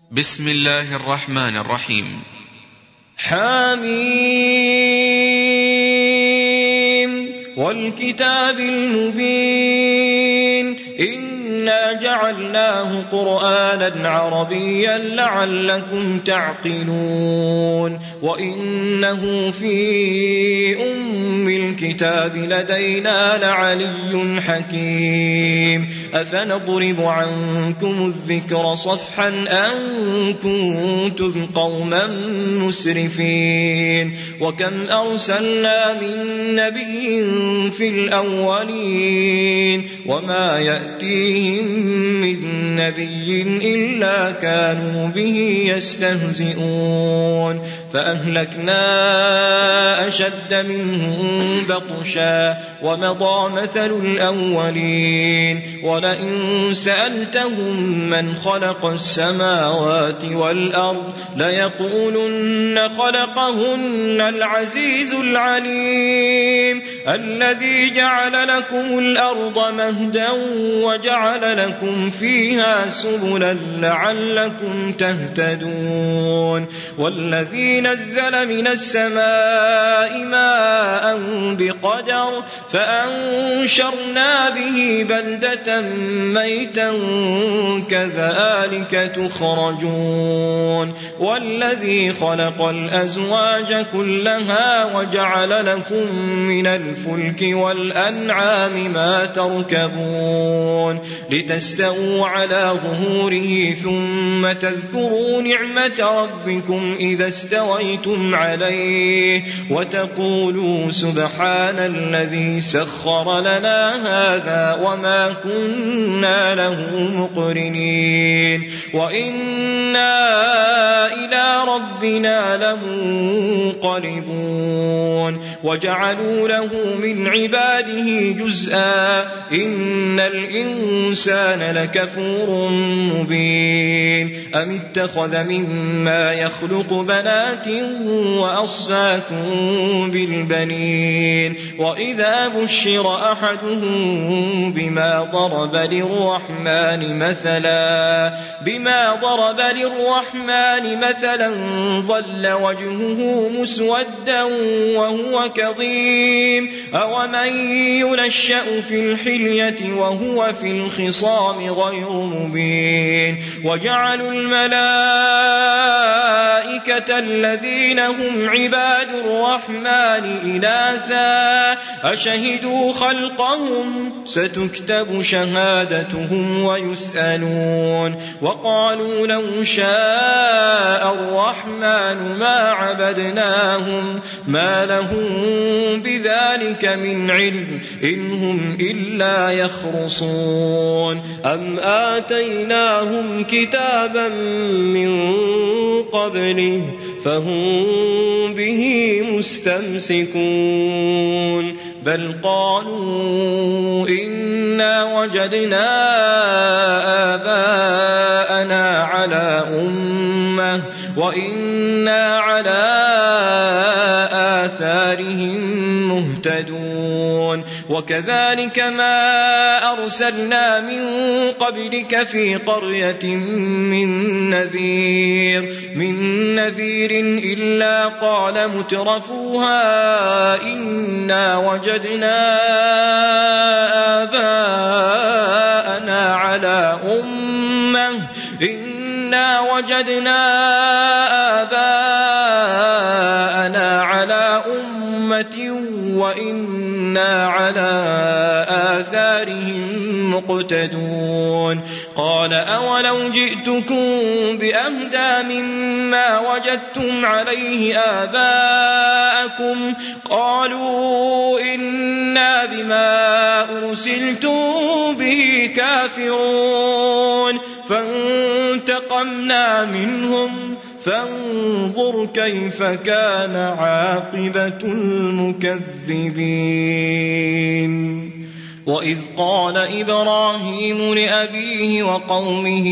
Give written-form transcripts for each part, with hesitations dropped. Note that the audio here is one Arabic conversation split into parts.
بسم الله الرحمن الرحيم. حميم والكتاب المبين إنا جعلناه قرآنا عربيا لعلكم تعقلون وإنه في أم الكتاب لدينا لعلي حكيم أفنضرب عنكم الذكر صفحا أن كنتم قوما مسرفين وكم أرسلنا من نبي في الأولين وما يأتيهم من نبي إلا كانوا به يستهزئون فأهلكنا أشد منهم بطشا ومضى مثل الأولين ولئن سألتهم من خلق السماوات والأرض ليقولن خلقهن العزيز العليم الذي جعل لكم الأرض مهدا وجعل لكم فيها سبلا لعلكم تهتدون والذي نزل من السماء ماء بقدر فأنشرنا به بلدة ميتا كذلك تخرجون والذي خلق الأزواج كلها وجعل لكم من الفلك والأنعام ما تركبون لتستووا على ظهوره ثم تذكروا نعمة ربكم إذا استويتم عليه وتقولوا سبحان الذي سخر لنا هذا وما كنا له مقرنين وإنا إلى ربنا لمنقلبون وجعلوا له من عباده جزءا إن الإنسان لكفور مبين أم اتخذ مما يخلق بنات وأصفاكم بالبنين وإذا بشر أحدهم بما ضرب للرحمن مثلا ظل وجهه مسودا وهو كظيم أومن ينشأ في الحلية وهو في الخصام غير مبين وجعلوا الملائكة الذين هم عباد الرحمن إناثا أشهدوا خلقهم ستكتب شهادتهم ويسألون وقالوا لو شاء الرحمن ما عبدناهم ما لهم بذلك من علم إن هم إلا يخرصون أم آتيناهم كتابا من قبله فهم به مستمسكون بل قالوا إنا وجدنا آباءنا على أمة وإنا على آثارهم مهتدون وكذلك ما أرسلنا من قبلك في قرية من نذير إلا قال مترفوها إنا وجدنا آباءنا على أمة وإنا على آثارهم مقتدون قال أولو جئتكم بأهدى مما وجدتم عليه آباءكم قالوا إنا بما أرسلتم به كافرون فانتقمنا منهم فانظر كيف كان عاقبة المكذبين وإذ قال إبراهيم لأبيه وقومه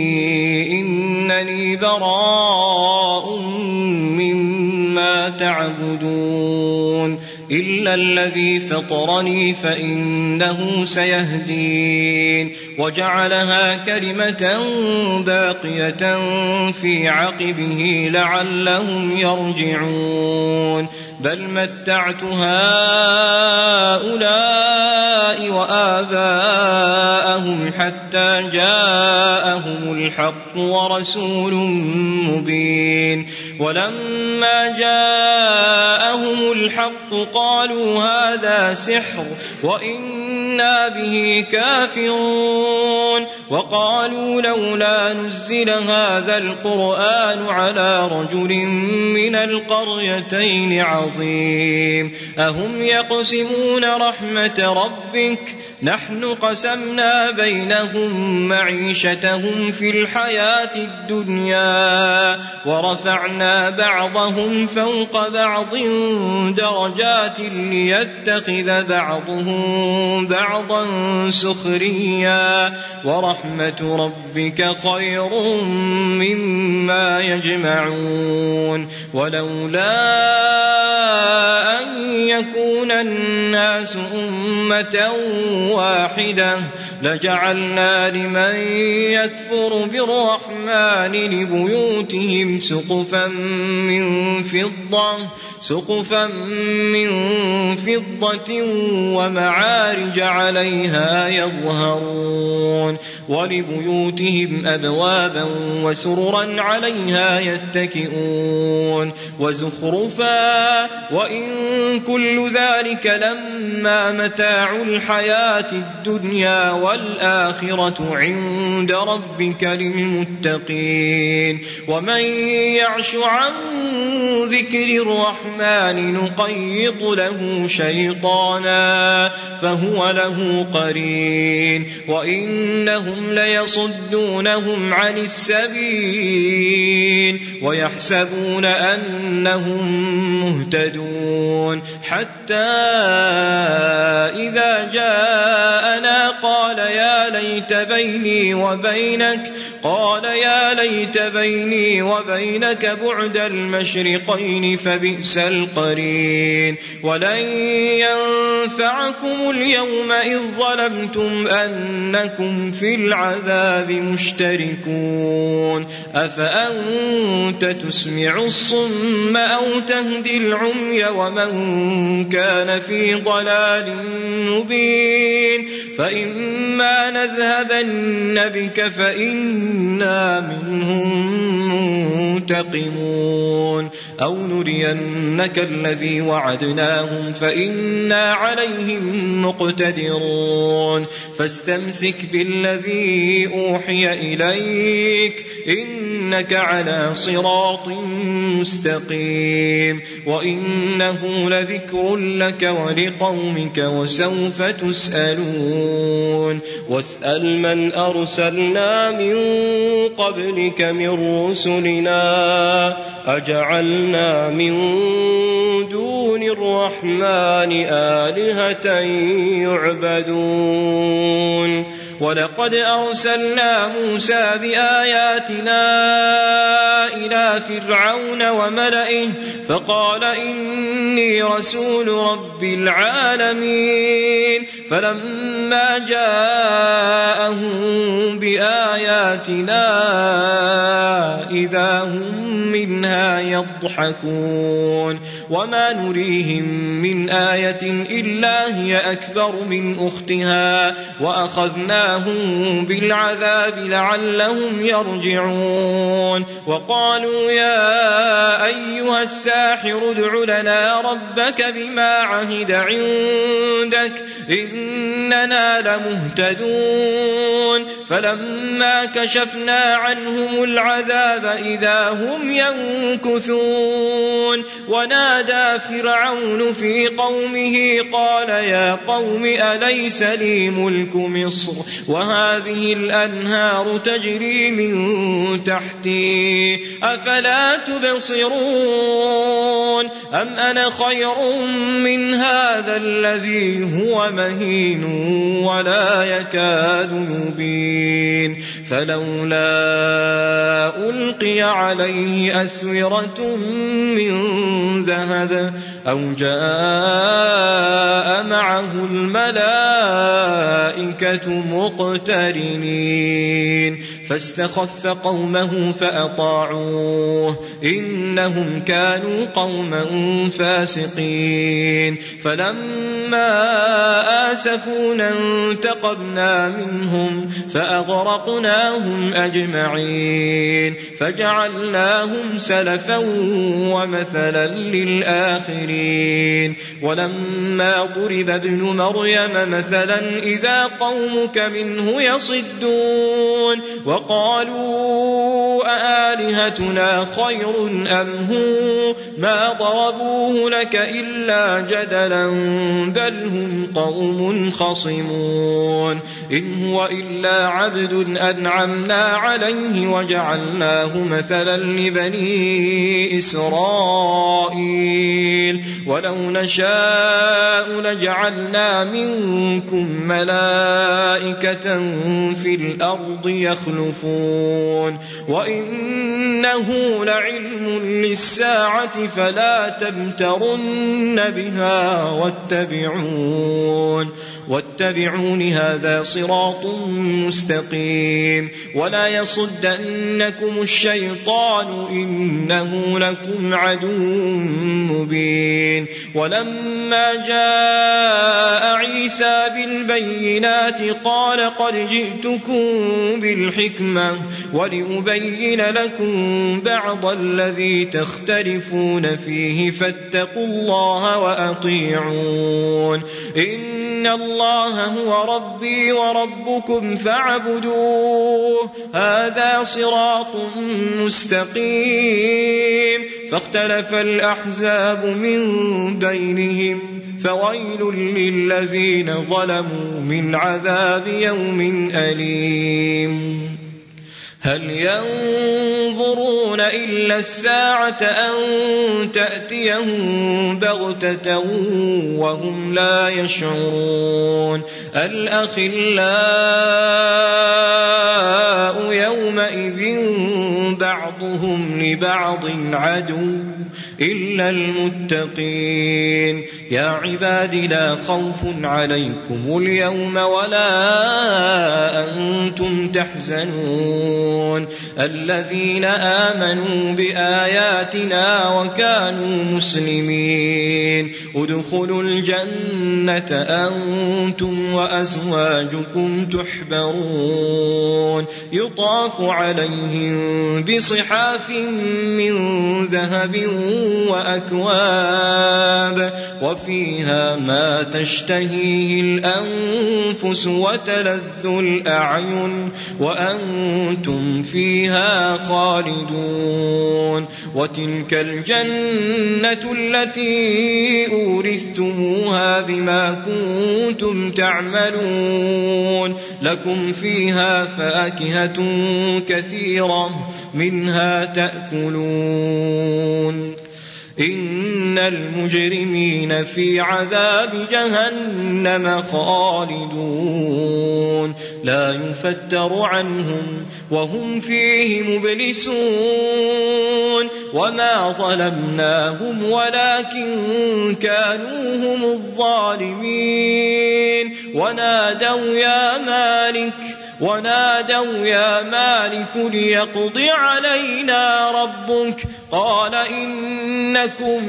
إنني براء مما تعبدون إلا الذي فطرني فإنه سيهدين وجعلها كلمة باقية في عقبه لعلهم يرجعون بل متعت هؤلاء وآباءهم حتى جاءهم الحق ورسول مبين ولما جاءهم الحق قالوا هذا سحر وإنا به كافرون وقالوا لولا نزل هذا القرآن على رجل من القريتين عظيم أهم يقسمون رحمة ربك نحن قسمنا بينهم معيشتهم في الحياة الدنيا ورفعنا بعضهم فوق بعض درجات ليتخذ بعضهم بعضا سخريا ورحمة ربك خير مما يجمعون ولولا أن يكون الناس أمة واحدة لجعلنا لمن يكفر بالرحمن لبيوتهم سقفا من فضة ومعارج عليها يظهرون ولبيوتهم أبوابا وسررا عليها يتكئون وزخرفا وإن كل ذلك لما متاع الحياة الدنيا والآخرة عند ربك للمتقين ومن يعش عن ذكر الرحمن نقيض له شيطانا فهو له قرين وإنهم ليصدونهم عن السبيل ويحسبون أنهم مهتدون حتى إذا جاءنا قال يا ليت بيني وبينك بعد المشرقين فبئس القرين ولن ينفعكم اليوم إذ ظلمتم أنكم في العذاب مشتركون أفأنت تسمع الصم أو تهدي العمي ومن كان في ضلال مبين فإما نذهبن بك فإنا منهم منتقمون أو نرينك الذي وعدناهم فإنا عليهم مقتدرون فاستمسك بالذي أوحي إليك إنك على صراط مستقيم وإنه لذكر لك ولقومك وسوف تسألون واسأل من أرسلنا من قبلك من رسلنا أجعلنا من دون الرحمن آلهة يعبدون ولقد أرسلنا موسى بآياتنا إلى فرعون وملئه فقال إني رسول رب العالمين فلما جاءهم بآياتنا إذا هم منها يضحكون وما نريهم من آية إلا هي أكبر من أختها وأخذناهم بالعذاب لعلهم يرجعون وقالوا يا أيها الساحر ادع لنا ربك بما عهد عندك إننا لمهتدون فلما كشفنا عنهم العذاب إذا هم ينكثون ونادى فرعون في قومه قال يا قوم أليس لي ملك مصر وهذه الأنهار تجري من تحتي أفلا تبصرون أم أنا خير من هذا الذي هو مهين ولا يكاد يبين فلولا ألقي عليه أسورة من ذهب أو جاء معه الملائكة مقترنين فاستخف قومه فأطاعوه إنهم كانوا قوما فاسقين فلما آسفونا انتقمنا منهم فأغرقناهم أجمعين فجعلناهم سلفا ومثلا للآخرين ولما ضرب ابن مريم مثلا إذا قومك منه يصدون وقالوا أآلهتنا خير أم هو ما ضربوه لك إلا جدلا بل هم قوم خصمون إن هو إلا عبد أنعمنا عليه وجعلناه مثلا لبني إسرائيل ولو نشاء لجعلنا منكم ملائكة في الأرض يخلفون وإنه لعلم للساعة فلا تمترن بها واتبعون هذا صراط مستقيم ولا يصدنكم الشيطان إنه لكم عدو مبين ولما جاء عيسى بالبينات قال قد جئتكم بالحكمة ولأبين لكم بعض الذي تختلفون فيه فاتقوا الله وأطيعون إن الله هو ربي وربكم فاعبدوه هذا صراط مستقيم فاختلف الأحزاب من بينهم فويل للذين ظلموا من عذاب يوم أليم هل ينظرون إلا الساعة أن تأتيهم بغتة وهم لا يشعرون الأخلاء يومئذ بعضهم لبعض عدو إلا المتقين يا عباد لا خوف عليكم اليوم ولا أنتم تحزنون الذين آمنوا بآياتنا وكانوا مسلمين ادخلوا الجنة أنتم وأزواجكم تحبرون يطاف عليهم بصحاف من ذهب وأكواب وفيها ما تشتهيه الأنفس وتلذ الأعين وأنتم فيها خالدون وتلك الجنة التي أورثتموها بما كنتم تعملون لكم فيها فاكهة كثيرة منها تأكلون إن المجرمين في عذاب جهنم خالدون لا يفتر عنهم وهم فيه مبلسون وما ظلمناهم ولكن كانوا هم الظالمين ونادوا يا مالك ليقض علينا ربك قال إنكم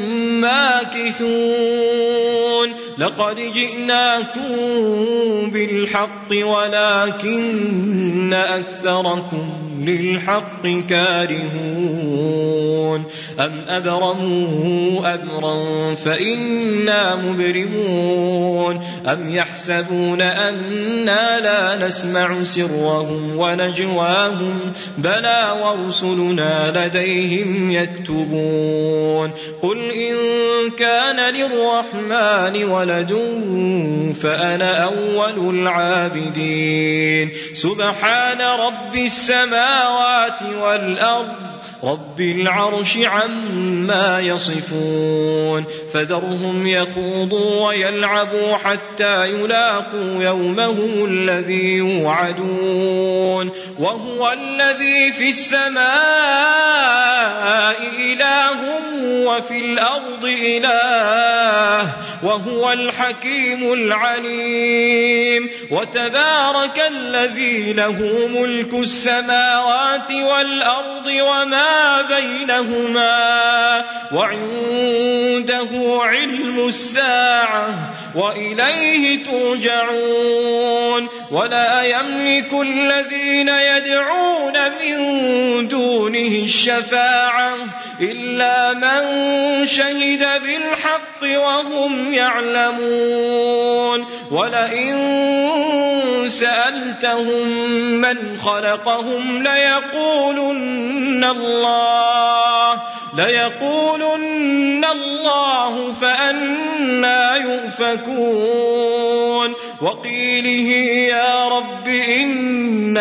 ماكثون لقد جئناكم بالحق ولكن أكثركم للحق كارهون أم أبرموا أمرا فإنا مبرمون أم يحسبون أنا لا نسمع سرهم ونجواهم بلى ورسلنا لديهم يكتبون قل إن كان للرحمن ولد فأنا أول العابدين سبحان رب السماوات السماوات والأرض رب العرش عما يصفون فذرهم يخوضوا ويلعبوا حتى يلاقوا يومهم الذي يوعدون وهو الذي في السماء إله وفي الأرض إله وهو الحكيم العليم وتبارك الذي له ملك السماوات والأرض وما بينهما وعنده علم الساعة وإليه ترجعون ولا يملك الذين يدعون من دونه الشفاعة إلا من شهد بالحق وهم يعلمون ولئن سألتهم من خلقهم ليقولن الله فأنى يؤفكون وقيله يا رب إن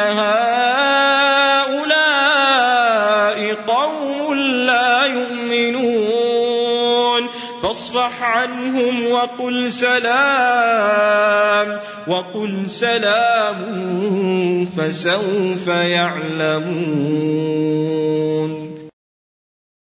هؤلاء قوم لا يؤمنون فاصفح عنهم وقل سلام فسوف يعلمون.